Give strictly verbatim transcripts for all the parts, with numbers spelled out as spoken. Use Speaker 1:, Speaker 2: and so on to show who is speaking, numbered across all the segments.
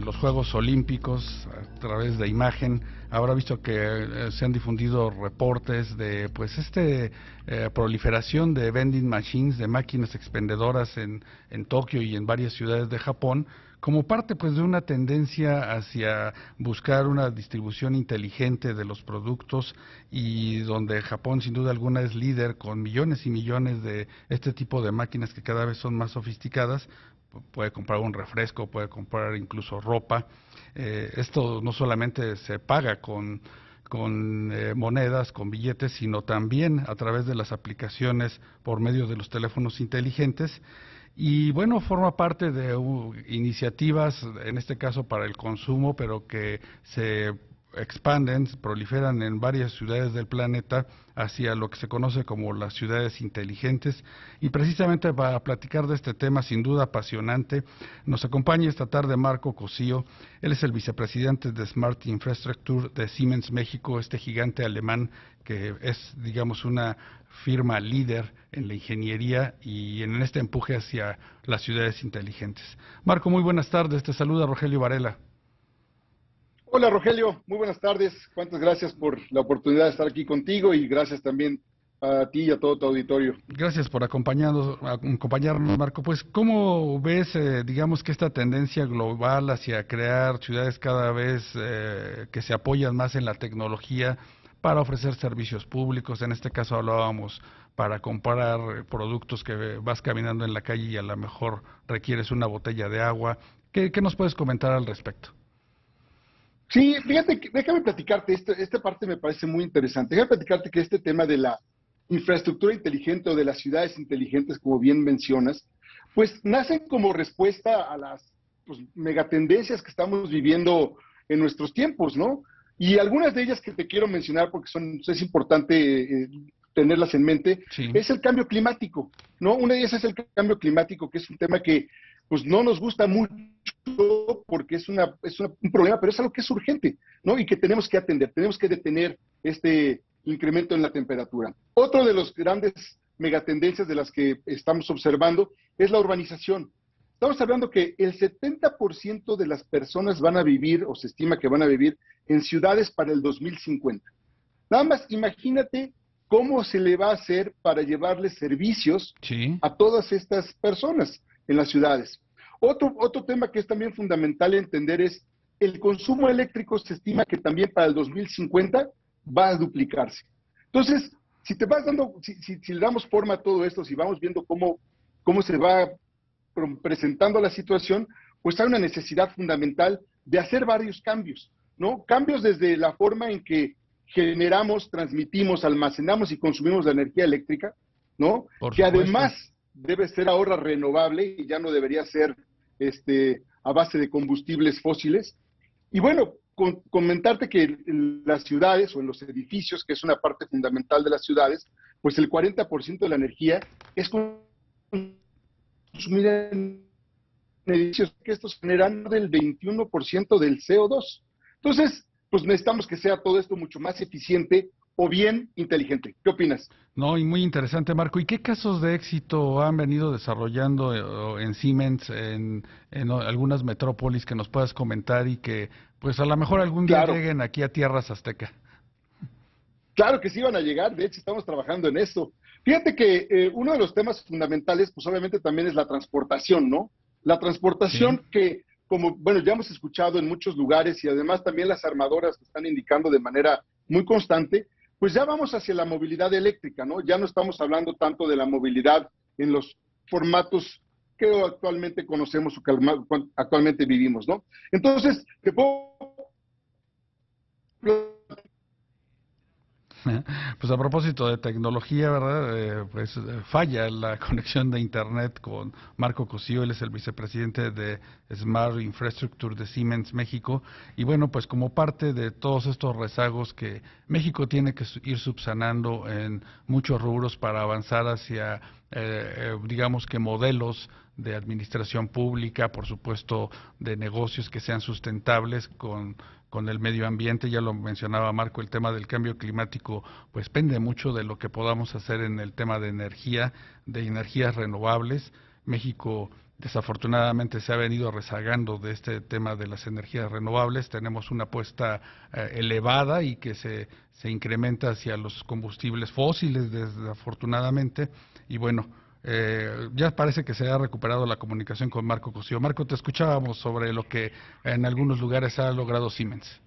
Speaker 1: los Juegos Olímpicos a través de imagen. Habrá visto que eh, se han difundido reportes de pues este eh, proliferación de vending machines, de máquinas expendedoras en, en Tokio y en varias ciudades de Japón, como parte pues de una tendencia hacia buscar una distribución inteligente de los productos, y donde Japón sin duda alguna es líder con millones y millones de este tipo de máquinas que cada vez son más sofisticadas. Puede comprar un refresco, puede comprar incluso ropa. Eh, esto no solamente se paga con con eh, monedas, con billetes, sino también a través de las aplicaciones por medio de los teléfonos inteligentes. Y bueno, forma parte de uh, iniciativas, en este caso para el consumo, pero que se expanden, proliferan en varias ciudades del planeta hacia lo que se conoce como las ciudades inteligentes. Y precisamente para platicar de este tema sin duda apasionante, nos acompaña esta tarde Marco Cosío. Él es el vicepresidente de Smart Infrastructure de Siemens México, este gigante alemán que es, digamos, una firma líder en la ingeniería y en este empuje hacia las ciudades inteligentes. Marco, muy buenas tardes, te saluda Rogelio Varela.
Speaker 2: Hola Rogelio, muy buenas tardes, cuántas gracias por la oportunidad de estar aquí contigo y gracias también a ti y a todo tu auditorio.
Speaker 1: Gracias por acompañarnos, acompañarnos Marco. Pues, ¿cómo ves, eh, digamos, que esta tendencia global hacia crear ciudades cada vez eh, que se apoyan más en la tecnología para ofrecer servicios públicos? En este caso hablábamos para comprar productos que vas caminando en la calle y a lo mejor requieres una botella de agua. ¿Qué, qué nos puedes comentar al respecto?
Speaker 2: Sí, fíjate, que, déjame platicarte, esta, esta parte me parece muy interesante. Déjame platicarte que este tema de la infraestructura inteligente o de las ciudades inteligentes, como bien mencionas, pues nacen como respuesta a las pues, megatendencias que estamos viviendo en nuestros tiempos, ¿no? Y algunas de ellas que te quiero mencionar porque son, es importante eh, tenerlas en mente,
Speaker 1: Sí.
Speaker 2: es el cambio climático, ¿no? Una de ellas es el cambio climático, que es un tema que pues no nos gusta mucho porque es, una, es una, un problema, pero es algo que es urgente, ¿no? Y que tenemos que atender, tenemos que detener este incremento en la temperatura. Otro de los grandes megatendencias de las que estamos observando es la urbanización. Estamos hablando que el setenta por ciento de las personas van a vivir, o se estima que van a vivir, en ciudades para el dos mil cincuenta. Nada más imagínate cómo se le va a hacer para llevarles servicios
Speaker 1: Sí.
Speaker 2: a todas estas personas en las ciudades. Otro, otro tema que es también fundamental entender es el consumo eléctrico. Se estima que también para el dos mil cincuenta va a duplicarse. Entonces, si te vas dando, si, si, si le damos forma a todo esto, si vamos viendo cómo, cómo se va presentando la situación, pues hay una necesidad fundamental de hacer varios cambios, ¿no? Cambios desde la forma en que generamos, transmitimos, almacenamos y consumimos la energía eléctrica, ¿no?
Speaker 1: Por
Speaker 2: Que
Speaker 1: supuesto.
Speaker 2: además debe ser ahora renovable y ya no debería ser este, a base de combustibles fósiles. Y bueno, con, comentarte que en las ciudades o en los edificios, que es una parte fundamental de las ciudades, pues el cuarenta por ciento de la energía es consumida en edificios, que estos generan del veintiuno por ciento del C O dos. Entonces, pues necesitamos que sea todo esto mucho más eficiente o bien inteligente. ¿Qué opinas?
Speaker 1: No, y muy interesante, Marco. ¿Y qué casos de éxito han venido desarrollando en Siemens, en, en algunas metrópolis que nos puedas comentar y que, pues a lo mejor algún día
Speaker 2: Claro.
Speaker 1: lleguen aquí a tierras azteca?
Speaker 2: Claro que sí van a llegar, de hecho estamos trabajando en esto. Fíjate que eh, uno de los temas fundamentales, pues obviamente también es la transportación, ¿no? La transportación
Speaker 1: Sí.
Speaker 2: que, como, bueno, ya hemos escuchado en muchos lugares y además también las armadoras que están indicando de manera muy constante, pues ya vamos hacia la movilidad eléctrica, ¿no? Ya no estamos hablando tanto de la movilidad en los formatos que actualmente conocemos o que actualmente vivimos, ¿no? Entonces, te puedo
Speaker 1: Pues a propósito de tecnología, ¿verdad? Eh, pues eh, falla la conexión de Internet con Marco Cosío. Él es el vicepresidente de Smart Infrastructure de Siemens México. Y bueno, pues como parte de todos estos rezagos que México tiene que ir subsanando en muchos rubros para avanzar hacia, eh, digamos que modelos de administración pública, por supuesto, de negocios que sean sustentables con, con el medio ambiente. Ya lo mencionaba Marco, el tema del cambio climático, pues pende mucho de lo que podamos hacer en el tema de energía, de energías renovables. México desafortunadamente se ha venido rezagando de este tema de las energías renovables. Tenemos una apuesta eh, elevada y que se, se incrementa hacia los combustibles fósiles, desafortunadamente, y bueno, eh, ya parece que se ha recuperado la comunicación con Marco Cosío. Marco, te escucábamos sobre lo que en algunos lugares ha logrado Siemens.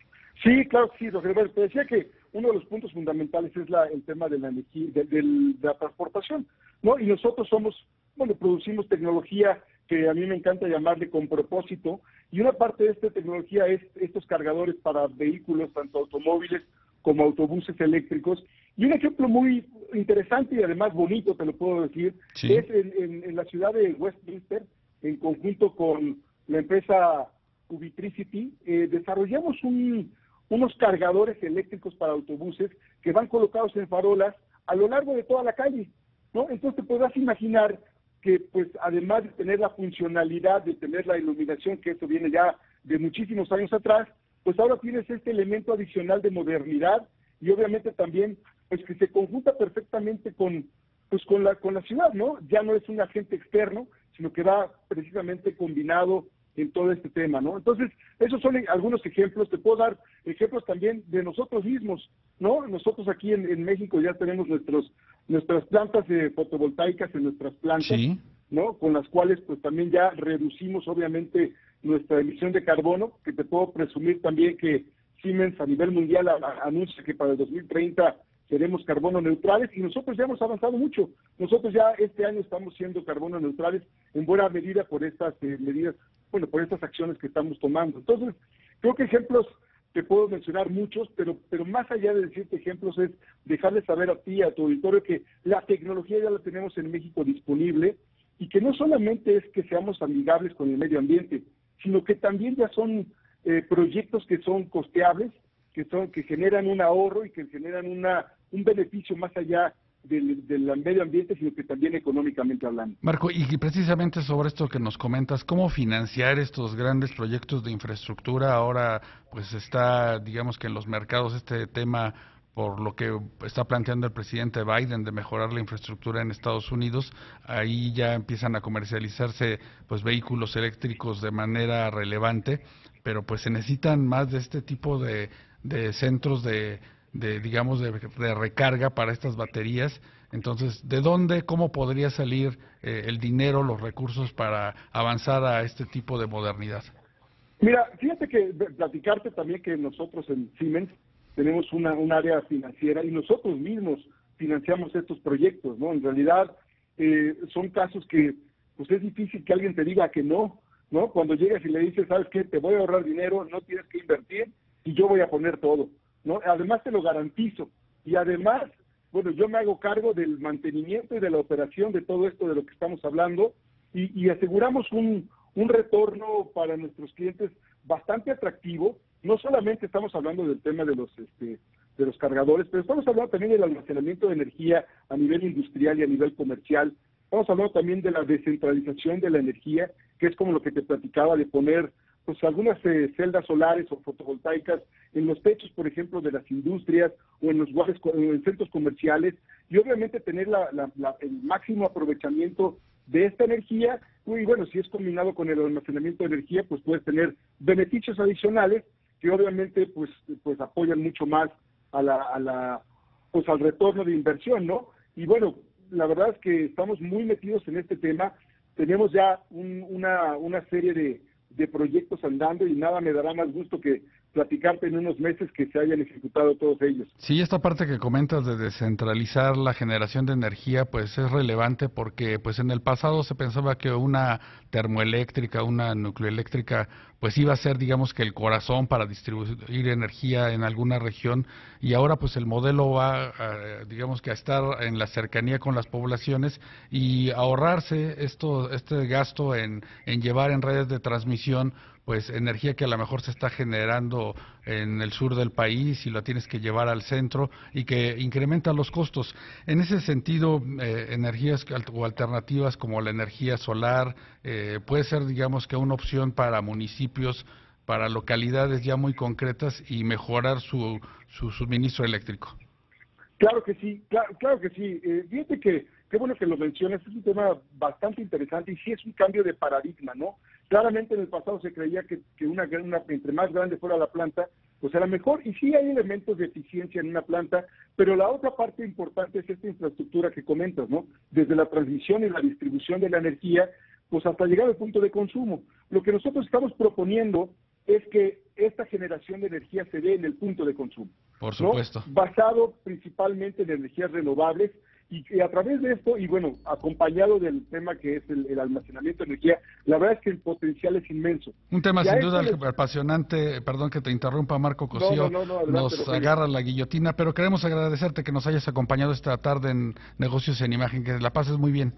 Speaker 2: Sí, claro que sí, Rogelio. Te decía que uno de los puntos fundamentales es la, el tema de la energía, de, de, de la transportación, ¿no? Y nosotros somos, bueno, producimos tecnología que a mí me encanta llamarle con propósito, y una parte de esta tecnología es estos cargadores para vehículos, tanto automóviles como autobuses eléctricos. Y un ejemplo muy interesante y además bonito, te lo puedo decir, sí. es en, en, en la ciudad de Westminster, en conjunto con la empresa Ubitricity, eh, desarrollamos un unos cargadores eléctricos para autobuses que van colocados en farolas a lo largo de toda la calle, ¿no? Entonces te podrás imaginar que, pues, además de tener la funcionalidad, de tener la iluminación, que eso viene ya de muchísimos años atrás, pues ahora tienes este elemento adicional de modernidad y obviamente también, pues, que se conjunta perfectamente con, pues, con la, con la ciudad, ¿no? Ya no es un agente externo, sino que va precisamente combinado en todo este tema, ¿no? Entonces, esos son algunos ejemplos. Te puedo dar ejemplos también de nosotros mismos, ¿no? Nosotros aquí en, en México ya tenemos nuestros nuestras plantas eh, fotovoltaicas en nuestras plantas, sí. ¿no? Con las cuales, pues, también ya reducimos, obviamente, nuestra emisión de carbono, que te puedo presumir también que Siemens a nivel mundial a, a, anuncia que para el dos mil treinta seremos carbono neutrales, y nosotros ya hemos avanzado mucho. Nosotros ya este año estamos siendo carbono neutrales en buena medida por estas eh, medidas, bueno, por estas acciones que estamos tomando. Entonces, creo que ejemplos te puedo mencionar muchos, pero pero más allá de decirte ejemplos es dejarles saber a ti, a tu auditorio, que la tecnología ya la tenemos en México disponible, y que no solamente es que seamos amigables con el medio ambiente, sino que también ya son eh, proyectos que son costeables, que son que generan un ahorro y que generan una un beneficio más allá del, del medio ambiente, sino que también económicamente hablando.
Speaker 1: Marco, y precisamente sobre esto que nos comentas, ¿cómo financiar estos grandes proyectos de infraestructura? Ahora, pues está, digamos que en los mercados este tema, por lo que está planteando el presidente Biden de mejorar la infraestructura en Estados Unidos, ahí ya empiezan a comercializarse pues vehículos eléctricos de manera relevante, pero pues se necesitan más de este tipo de, de centros de de digamos de, de recarga para estas baterías. Entonces, ¿de dónde, cómo podría salir eh, el dinero, los recursos para avanzar a este tipo de modernidad?
Speaker 2: Mira, fíjate que platicarte también que nosotros en Siemens tenemos una un área financiera y nosotros mismos financiamos estos proyectos, ¿no? En realidad eh, son casos que pues es difícil que alguien te diga que no, ¿no? Cuando llegas y le dices, ¿sabes qué? Te voy a ahorrar dinero, no tienes que invertir y yo voy a poner todo, ¿no? Además te lo garantizo, y además, bueno, yo me hago cargo del mantenimiento y de la operación de todo esto de lo que estamos hablando, y, y aseguramos un, un retorno para nuestros clientes bastante atractivo. No solamente estamos hablando del tema de los este, de los cargadores, pero estamos hablando también del almacenamiento de energía a nivel industrial y a nivel comercial. Estamos hablando también de la descentralización de la energía, que es como lo que te platicaba de poner pues algunas eh, celdas solares o fotovoltaicas en los techos, por ejemplo, de las industrias o en los lugares, en centros comerciales, y obviamente tener la, la, la, el máximo aprovechamiento de esta energía. Y bueno, si es combinado con el almacenamiento de energía, pues puedes tener beneficios adicionales que obviamente pues pues apoyan mucho más a la, a la pues al retorno de inversión, ¿no? Y bueno, la verdad es que estamos muy metidos en este tema. Tenemos ya un, una, una serie de de proyectos andando, y nada me dará más gusto que platicarte en unos meses que se hayan ejecutado todos ellos.
Speaker 1: Sí, esta parte que comentas de descentralizar la generación de energía, pues es relevante porque pues en el pasado se pensaba que una termoeléctrica, una nucleoeléctrica, pues iba a ser, digamos, que el corazón para distribuir energía en alguna región, y ahora pues el modelo va, a, digamos, que a estar en la cercanía con las poblaciones y ahorrarse esto este gasto en, en llevar en redes de transmisión pues energía que a lo mejor se está generando en el sur del país y la tienes que llevar al centro y que incrementa los costos. En ese sentido, eh, energías o alternativas como la energía solar eh, puede ser, digamos, que una opción para municipios, para localidades ya muy concretas y mejorar su, su suministro eléctrico.
Speaker 2: Claro que sí, claro, claro que sí. Eh, fíjate que qué bueno que lo mencionas, es un tema bastante interesante y sí es un cambio de paradigma, ¿no? Claramente en el pasado se creía que, que una, una, entre más grande fuera la planta, pues era mejor, y sí hay elementos de eficiencia en una planta, pero la otra parte importante es esta infraestructura que comentas, ¿no? Desde la transmisión y la distribución de la energía, pues hasta llegar al punto de consumo. Lo que nosotros estamos proponiendo es que esta generación de energía se dé en el punto de consumo.
Speaker 1: Por supuesto.
Speaker 2: ¿No? Basado principalmente en energías renovables, y que a través de esto, y bueno, acompañado del tema que es el, el almacenamiento de energía, la verdad es que el potencial es inmenso.
Speaker 1: Un tema
Speaker 2: y
Speaker 1: sin duda
Speaker 2: les...
Speaker 1: apasionante, perdón que te interrumpa, Marco Cosío,
Speaker 2: no, no, no, no, adelante,
Speaker 1: nos
Speaker 2: Rogelio.
Speaker 1: agarra la guillotina, pero queremos agradecerte que nos hayas acompañado esta tarde en Negocios en Imagen, que la pases muy bien.